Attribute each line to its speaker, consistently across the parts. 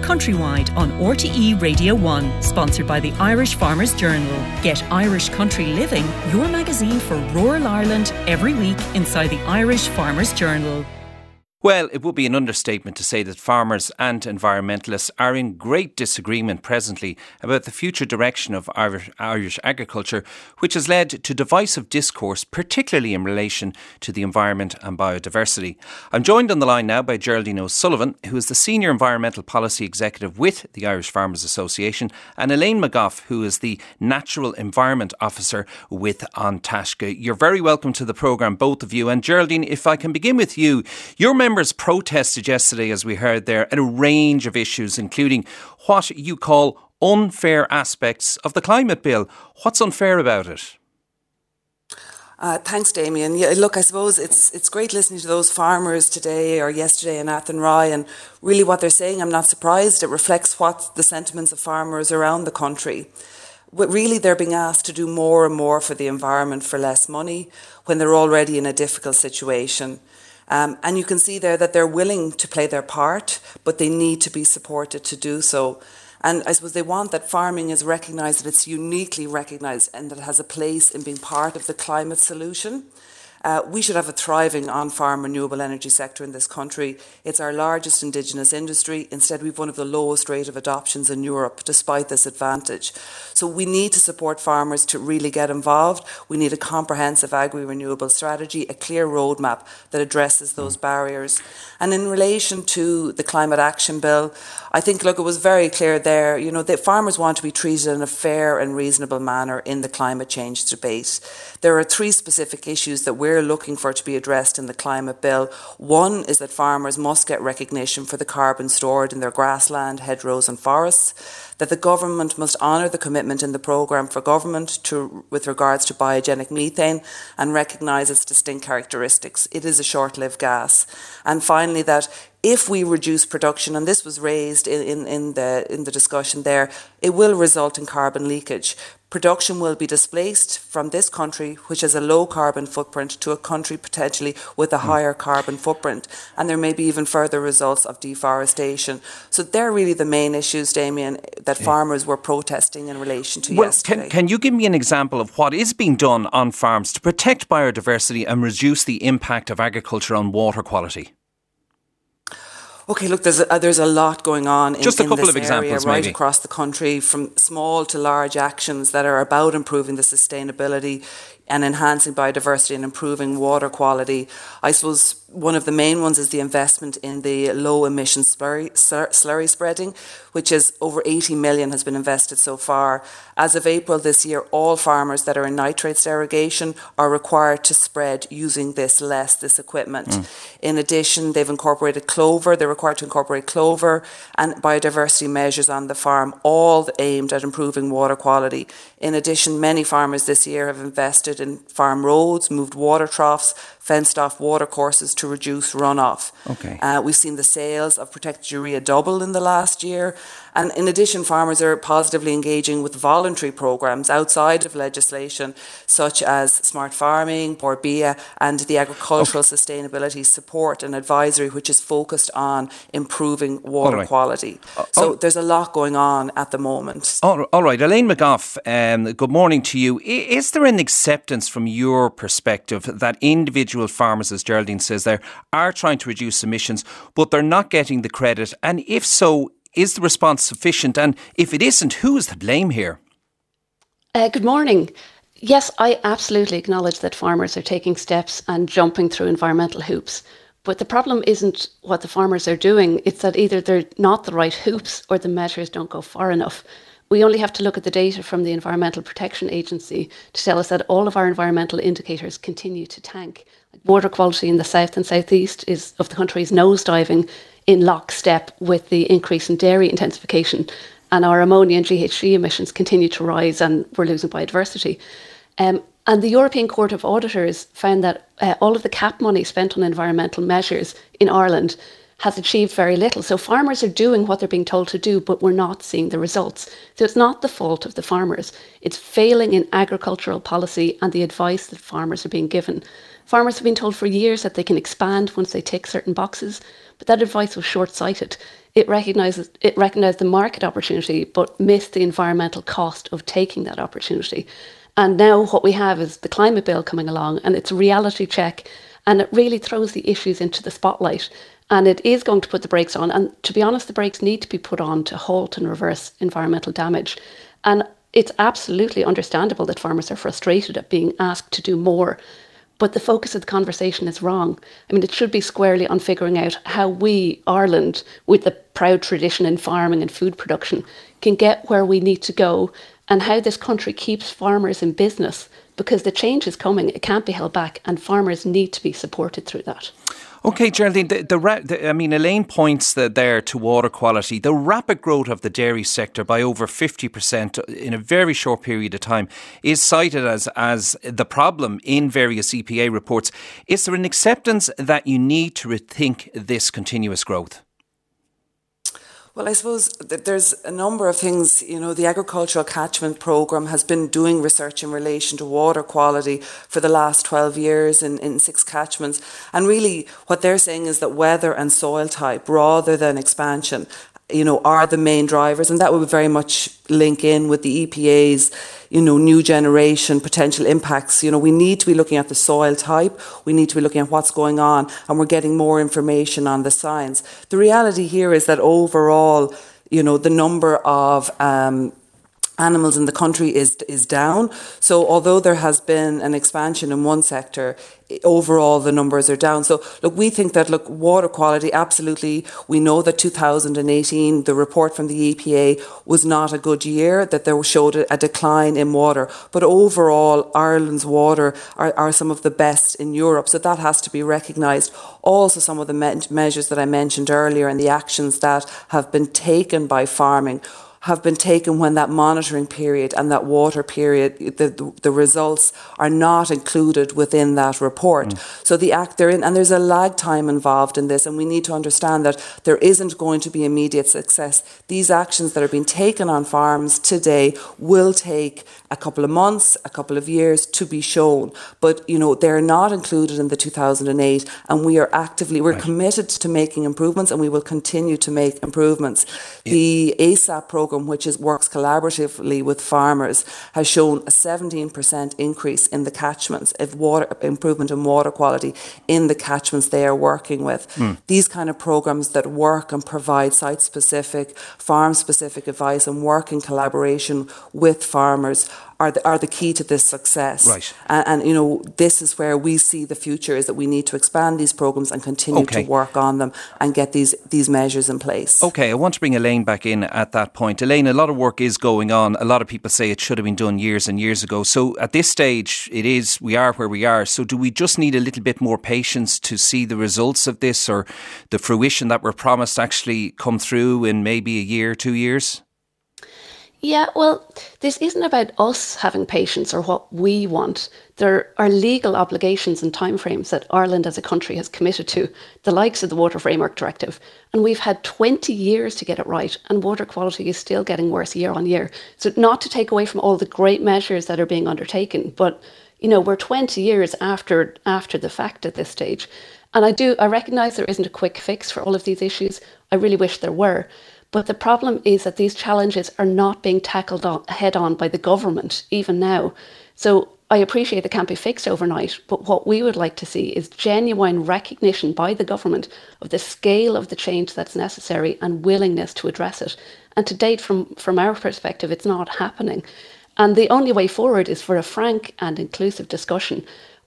Speaker 1: Countrywide on RTE Radio 1, sponsored by the Irish Farmers Journal. Get Irish Country Living, your magazine for rural Ireland, every week inside the Irish Farmers Journal.
Speaker 2: Well, it would be an understatement to say that farmers and environmentalists are in great disagreement presently about the future direction of Irish agriculture, which has led to divisive discourse, particularly in relation to the environment and biodiversity. I'm joined on the line now by Geraldine O'Sullivan, who is the Senior Environmental Policy Executive with the Irish Farmers Association, and Elaine McGough, who is the Natural Environment Officer with An Taisce. You're very welcome to the programme, both of you. And Geraldine, if I can begin with you, your members protested yesterday, as we heard there, at a range of issues, including what you call unfair aspects of the climate bill. What's unfair about it?
Speaker 3: Thanks, Damien. Yeah, look, I suppose it's great listening to those farmers today or yesterday in Athenry, and really what they're saying, I'm not surprised. It reflects what the sentiments of farmers around the country. But really, they're being asked to do more and more for the environment for less money when they're already in a difficult situation. And you can see there that they're willing to play their part, but they need to be supported to do so. And I suppose they want that farming is recognised, that it's uniquely recognised and that it has a place in being part of the climate solution. We should have a thriving on-farm renewable energy sector in this country. It's our largest indigenous industry. Instead, we've one of the lowest rate of adoptions in Europe, despite this advantage. So we need to support farmers to really get involved. We need a comprehensive agri-renewable strategy, a clear roadmap that addresses those barriers. And in relation to the Climate Action Bill, I think, look, it was very clear there, you know, that farmers want to be treated in a fair and reasonable manner in the climate change debate. There are three specific issues that we're looking for to be addressed in the climate bill. One is that farmers must get recognition for the carbon stored in their grassland, hedgerows and forests, that the government must honour the commitment in the programme for government with regards to biogenic methane and recognise its distinct characteristics. It is a short-lived gas. And finally, that if we reduce production, and this was raised in the discussion there, it will result in carbon leakage. Production will be displaced from this country, which has a low carbon footprint, to a country potentially with a higher carbon footprint. And there may be even further results of deforestation. So they're really the main issues, Damien, that farmers were protesting in relation to yesterday.
Speaker 2: Can you give me an example of what is being done on farms to protect biodiversity and reduce the impact of agriculture on water quality?
Speaker 3: Okay, look, there's a lot going on in
Speaker 2: Just a couple
Speaker 3: this
Speaker 2: of examples,
Speaker 3: area, right
Speaker 2: maybe,
Speaker 3: across the country, from small to large actions that are about improving the sustainability and enhancing biodiversity and improving water quality. I suppose one of the main ones is the investment in the low emission slurry spreading, which is over 80 million has been invested so far. As of April this year, all farmers that are in nitrates derogation are required to spread using this equipment. In addition, they've incorporated clover. They're required to incorporate clover and biodiversity measures on the farm, all aimed at improving water quality. In addition, many farmers this year have invested in farm roads, moved water troughs, fenced off water courses to reduce runoff.
Speaker 2: Okay.
Speaker 3: We've seen the sales of protected urea double in the last year. And in addition, farmers are positively engaging with voluntary programmes outside of legislation, such as Smart Farming, Borbia, and the Agricultural Sustainability Support and Advisory, which is focused on improving water quality. So there's a lot going on at the moment.
Speaker 2: All right. Elaine McGough, good morning to you. Is there an acceptance from your perspective that individual farmers, as Geraldine says there, are trying to reduce emissions, but they're not getting the credit? And if so, is the response sufficient? And if it isn't, who is to blame here?
Speaker 4: Good morning. Yes, I absolutely acknowledge that farmers are taking steps and jumping through environmental hoops. But the problem isn't what the farmers are doing. It's that either they're not the right hoops or the measures don't go far enough. We only have to look at the data from the Environmental Protection Agency to tell us that all of our environmental indicators continue to tank. Water quality in the south and southeast of the country is nosediving in lockstep with the increase in dairy intensification, and our ammonia and GHG emissions continue to rise, and we're losing biodiversity. And the European Court of Auditors found that all of the CAP money spent on environmental measures in Ireland has achieved very little. So farmers are doing what they're being told to do, but we're not seeing the results. So it's not the fault of the farmers. It's failing in agricultural policy and the advice that farmers are being given. Farmers have been told for years that they can expand once they tick certain boxes, but that advice was short-sighted. It recognised the market opportunity, but missed the environmental cost of taking that opportunity. And now what we have is the climate bill coming along, and it's a reality check, and it really throws the issues into the spotlight. And it is going to put the brakes on. And to be honest, the brakes need to be put on to halt and reverse environmental damage. And it's absolutely understandable that farmers are frustrated at being asked to do more. But the focus of the conversation is wrong. I mean, it should be squarely on figuring out how we, Ireland, with the proud tradition in farming and food production, can get where we need to go, and how this country keeps farmers in business, because the change is coming. It can't be held back, and farmers need to be supported through that.
Speaker 2: OK, Geraldine, Elaine points there to water quality. The rapid growth of the dairy sector by over 50% in a very short period of time is cited as the problem in various EPA reports. Is there an acceptance that you need to rethink this continuous growth?
Speaker 3: Well, I suppose that there's a number of things. You know, the Agricultural Catchment Programme has been doing research in relation to water quality for the last 12 years in 6 catchments. And really what they're saying is that weather and soil type, rather than expansion, you know, are the main drivers. And that would very much link in with the EPA's, you know, new generation potential impacts. You know, we need to be looking at the soil type. We need to be looking at what's going on, and we're getting more information on the science. The reality here is that overall, you know, the number of animals in the country is down. So although there has been an expansion in one sector, overall the numbers are down. So look, we think that, look, water quality, absolutely. We know that 2018, the report from the EPA was not a good year, that there showed a decline in water. But overall, Ireland's water are some of the best in Europe. So that has to be recognised. Also, some of the measures that I mentioned earlier and the actions that have been taken by farming have been taken when that monitoring period and that water period, the results are not included within that report. So the act they're in, and there's a lag time involved in this, and we need to understand that there isn't going to be immediate success. These actions that are being taken on farms today will take a couple of months, a couple of years to be shown. But, you know, they're not included in the 2008, and we're committed to making improvements, and we will continue to make improvements. Yeah. The ASAP programme, which works collaboratively with farmers, has shown a 17% increase in the catchments of water, improvement in water quality in the catchments they are working with. These kind of programs that work and provide site-specific, farm-specific advice and work in collaboration with farmers are the key to this success.
Speaker 2: Right.
Speaker 3: And you know, this is where we see the future, is that we need to expand these programs and continue to work on them and get these measures in place. Okay,
Speaker 2: I want to bring Elaine back in at that point. Elaine, a lot of work is going on. A lot of people say it should have been done years and years ago. So at this stage, we are where we are. So do we just need a little bit more patience to see the results of this, or the fruition that we're promised actually come through in maybe a year, 2 years?
Speaker 4: Yeah, well, this isn't about us having patience or what we want. There are legal obligations and timeframes that Ireland as a country has committed to, the likes of the Water Framework Directive. And we've had 20 years to get it right, and water quality is still getting worse year on year. So not to take away from all the great measures that are being undertaken, but, you know, we're 20 years after the fact at this stage. And I recognise there isn't a quick fix for all of these issues. I really wish there were. But the problem is that these challenges are not being tackled head on by the government, even now. So I appreciate they can't be fixed overnight, but what we would like to see is genuine recognition by the government of the scale of the change that's necessary and willingness to address it. And to date, from our perspective, it's not happening. And the only way forward is for a frank and inclusive discussion,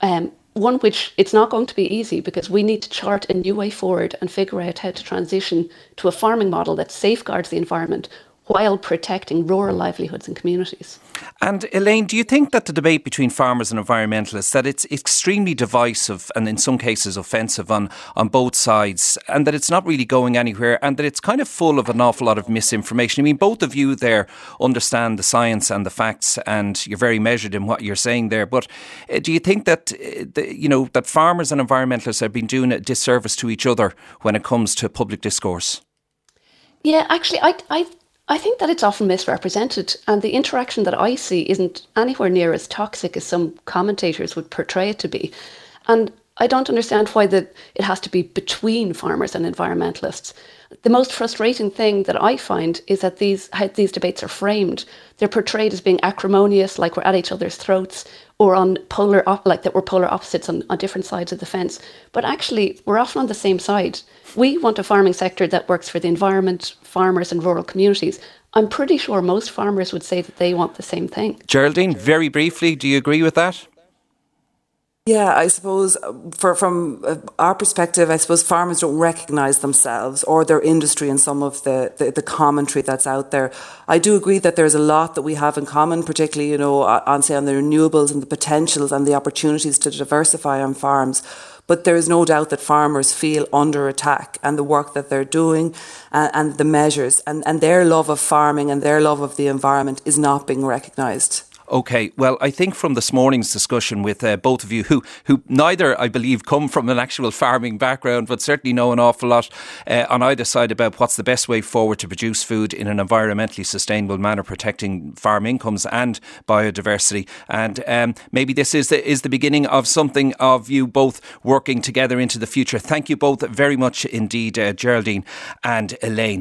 Speaker 4: one which it's not going to be easy, because we need to chart a new way forward and figure out how to transition to a farming model that safeguards the environment while protecting rural livelihoods and communities.
Speaker 2: And Elaine, do you think that the debate between farmers and environmentalists, that it's extremely divisive and in some cases offensive on both sides, and that it's not really going anywhere, and that it's kind of full of an awful lot of misinformation? I mean, both of you there understand the science and the facts, and you're very measured in what you're saying there. But do you think that that farmers and environmentalists have been doing a disservice to each other when it comes to public discourse?
Speaker 4: Yeah, actually, I think that it's often misrepresented, and the interaction that I see isn't anywhere near as toxic as some commentators would portray it to be. And I don't understand why it has to be between farmers and environmentalists. The most frustrating thing that I find is that how these debates are framed. They're portrayed as being acrimonious, like we're at each other's throats, or on like that we're polar opposites on different sides of the fence. But actually, we're often on the same side. We want a farming sector that works for the environment, farmers and rural communities. I'm pretty sure most farmers would say that they want the same thing.
Speaker 2: Geraldine, very briefly, do you agree with that?
Speaker 3: Yeah, I suppose from our perspective, I suppose farmers don't recognise themselves or their industry in some of the commentary that's out there. I do agree that there's a lot that we have in common, particularly, on the renewables and the potentials and the opportunities to diversify on farms. But there is no doubt that farmers feel under attack, and the work that they're doing and the measures and their love of farming and their love of the environment is not being recognised.
Speaker 2: Okay, well, I think from this morning's discussion with both of you, who neither, I believe, come from an actual farming background, but certainly know an awful lot on either side about what's the best way forward to produce food in an environmentally sustainable manner, protecting farm incomes and biodiversity. And maybe this is the beginning of something of you both working together into the future. Thank you both very much indeed, Geraldine and Elaine.